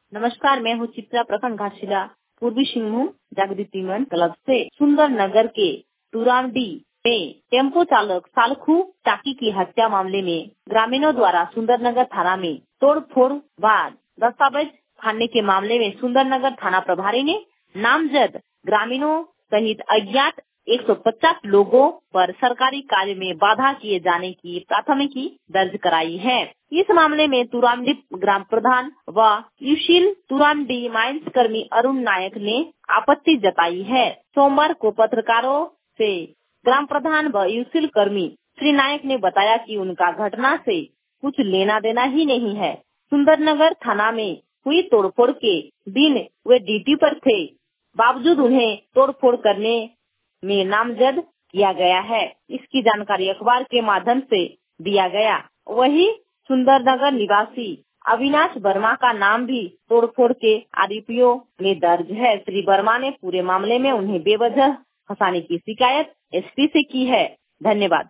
नमस्कार, मैं हूँ चित्रा, प्रखंड घाटशिला, पूर्वी सिंहभूम जागृति मंच क्लब से। सुंदर नगर के टूरामडी में टेम्पो चालक सालखू टाकी की हत्या मामले में ग्रामीणों द्वारा सुंदरनगर थाना में तोड़फोड़ बाद दस्तावेज फाड़ने के मामले में सुंदरनगर थाना प्रभारी ने नामजद ग्रामीणों सहित अज्ञात 150 लोगों पर सरकारी कार्य में बाधा किए जाने की प्राथमिकी दर्ज कराई है। इस मामले में तुरामडी ग्राम प्रधान व यूशिल तुरामडी माइंस कर्मी अरुण नायक ने आपत्ति जताई है। सोमवार को पत्रकारों से ग्राम प्रधान व यूशिल कर्मी श्री नायक ने बताया कि उनका घटना से कुछ लेना देना ही नहीं है। सुंदरनगर थाना में हुई तोड़फोड़ के दिन वे ड्यूटी पर थे, बावजूद उन्हें तोड़फोड़ करने में नामजद किया गया है। इसकी जानकारी अखबार के माध्यम से दिया गया। वही सुंदरनगर निवासी अविनाश वर्मा का नाम भी तोड़फोड़ के आरोपियों में दर्ज है। श्री वर्मा ने पूरे मामले में उन्हें बेवजह फंसाने की शिकायत एसपी से की है। धन्यवाद।